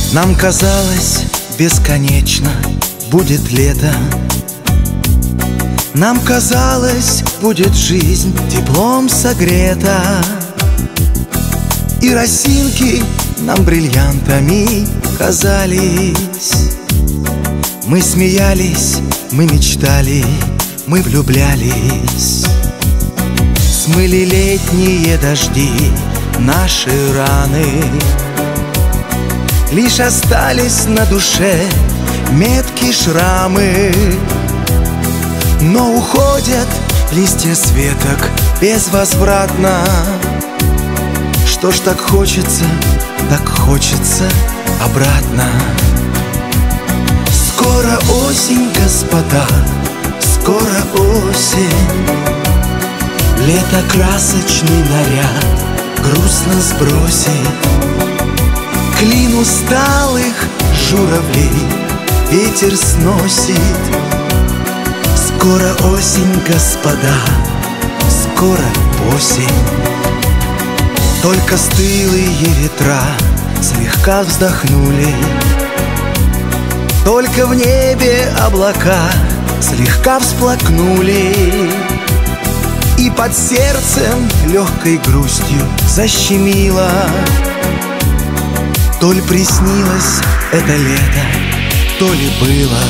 Нам казалось, бесконечно будет лето. Нам казалось, будет жизнь теплом согрета. И росинки нам бриллиантами казались. Мы смеялись, мы мечтали, мы влюблялись. Смыли летние дожди наши раны. Лишь остались на душе метки шрамы. Но уходят листья с веток безвозвратно. Что ж так хочется обратно. Скоро осень, господа, скоро осень. Лето красочный наряд грустно сбросит. Клин усталых журавлей ветер сносит. Скоро осень, господа, скоро осень. Только стылые ветра слегка вздохнули. Только в небе облака слегка всплакнули. И под сердцем легкой грустью защемило. То ли приснилось это лето, то ли было.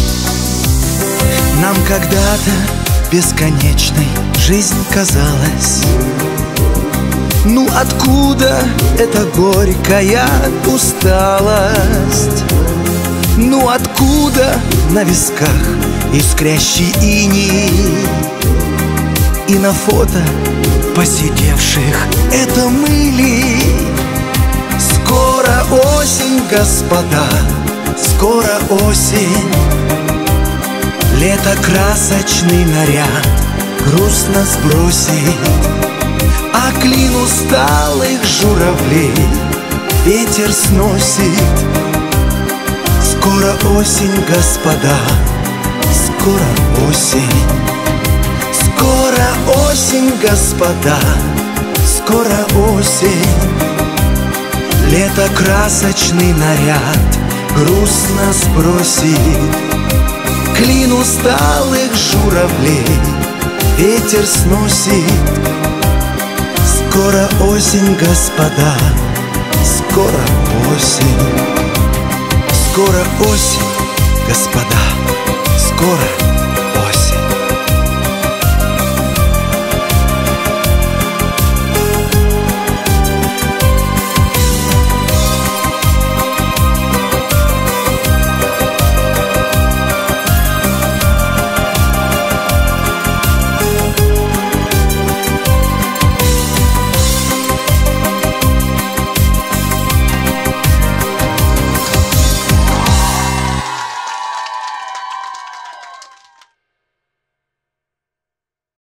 Нам когда-то бесконечной жизнь казалась. Ну откуда эта горькая усталость? Ну откуда на висках искрящий иней? И на фото посидевших это мы ли? Скоро осень, господа, скоро осень. Лето красочный наряд грустно сбросит. А клин усталых журавлей ветер сносит. Скоро осень, господа, скоро осень. Скоро осень, господа, скоро осень. Лето красочный наряд грустно сбросит. Клин усталых журавлей ветер сносит. Скоро осень, господа, скоро осень. Скоро осень, господа, скоро